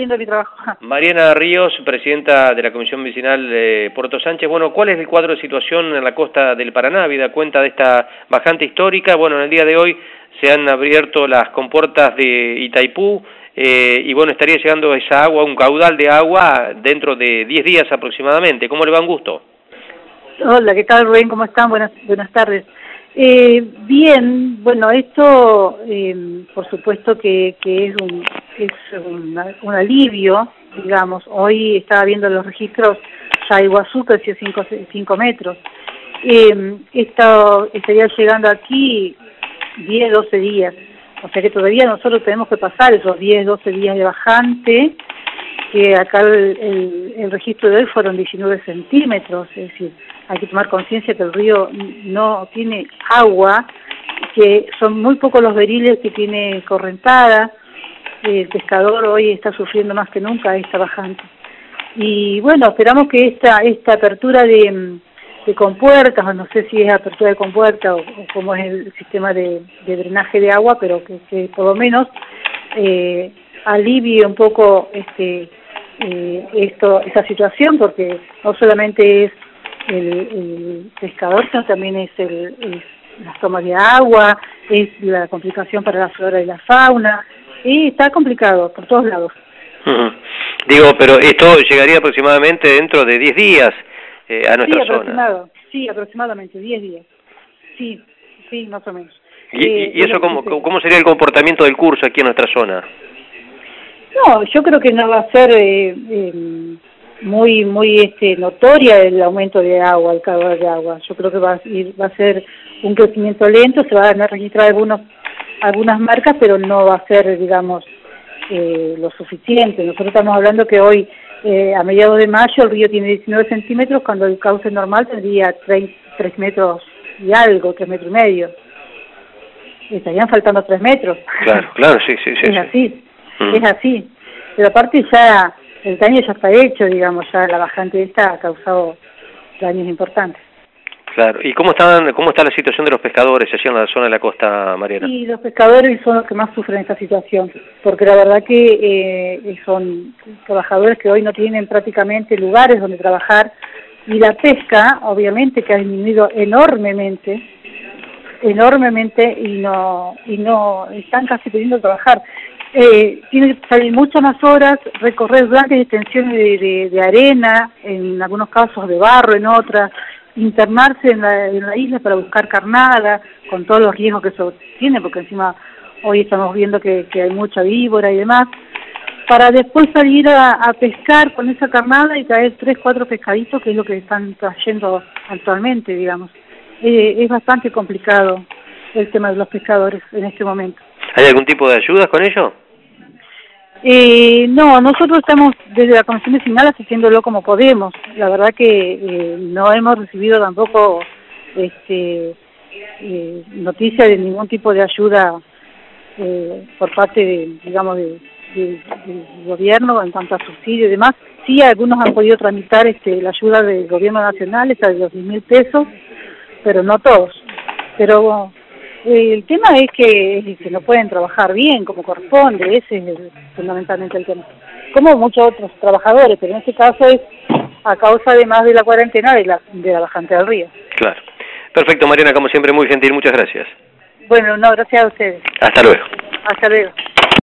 haciendo mi trabajo. Mariana Ríos, presidenta de la Comisión Vecinal de Puerto Sánchez. Bueno, ¿cuál es el cuadro de situación en la costa del Paraná? Habida cuenta de esta bajante histórica, bueno, en el día de hoy se han abierto las compuertas de Itaipú y bueno, estaría llegando esa agua, un caudal de agua dentro de 10 días aproximadamente. ¿Cómo le va, un gusto? Hola, ¿qué tal, Rubén? ¿Cómo están? Buenas tardes. Bien, bueno, esto por supuesto que es un alivio, digamos. Hoy estaba viendo los registros, ya Iguazú creció 5 metros. Esto estaría llegando aquí 10, 12 días. O sea que todavía nosotros tenemos que pasar esos 10, 12 días de bajante, que acá el registro de hoy fueron 19 centímetros, es decir, hay que tomar conciencia que el río no tiene agua, que son muy pocos los beriles que tiene correntada, el pescador hoy está sufriendo más que nunca esta bajante. Y bueno, esperamos que esta apertura de compuertas, o no sé si es apertura de compuerta o cómo es el sistema de drenaje de agua, pero que por lo menos alivie un poco esta situación, porque no solamente es el pescador, sino también es las tomas de agua, es la complicación para la flora y la fauna, y está complicado por todos lados. Digo, pero esto llegaría aproximadamente dentro de 10 días a nuestra zona. Sí, aproximadamente 10 días. Sí, más o menos. ¿Y eso cómo sería el comportamiento del curso aquí en nuestra zona? No, yo creo que no va a ser muy notoria el aumento de agua, el caudal de agua. Yo creo que va a ser un crecimiento lento, se van a registrar algunas marcas, pero no va a ser, digamos, lo suficiente. Nosotros estamos hablando que hoy, a mediados de mayo, el río tiene 19 centímetros, cuando el cauce normal tendría 3 metros y algo, 3 metros y medio. Estarían faltando 3 metros. Claro, sí. Es así. Es así, pero aparte ya el daño ya está hecho, digamos, ya la bajante esta ha causado daños importantes. Claro, ¿y cómo está la situación de los pescadores allí en la zona de la costa, Mariana? Y los pescadores son los que más sufren esta situación, porque la verdad que son trabajadores que hoy no tienen prácticamente lugares donde trabajar, y la pesca, obviamente, que ha disminuido enormemente, y no están casi pudiendo trabajar. Tiene que salir muchas más horas, recorrer grandes extensiones de arena, en algunos casos de barro, en otras, internarse en la isla para buscar carnada, con todos los riesgos que eso tiene, porque encima hoy estamos viendo que hay mucha víbora y demás, para después salir a pescar con esa carnada y traer 3, 4 pescaditos, que es lo que están trayendo actualmente, digamos. Es bastante complicado el tema de los pescadores en este momento. ¿Hay algún tipo de ayudas con ello? No, nosotros estamos desde la Comisión Vecinal asistiéndolo como podemos. La verdad que no hemos recibido tampoco noticia de ningún tipo de ayuda por parte del gobierno en cuanto a subsidio y demás. Sí, algunos han podido tramitar la ayuda del gobierno nacional, esa de los 10.000 pesos, pero no todos. Pero el tema es que no pueden trabajar bien como corresponde, ese es fundamentalmente el tema. Como muchos otros trabajadores, pero en este caso es a causa además de la cuarentena de la bajante del río. Claro. Perfecto, Mariana, como siempre, muy gentil, muchas gracias. Bueno, no, gracias a ustedes. Hasta luego. Hasta luego.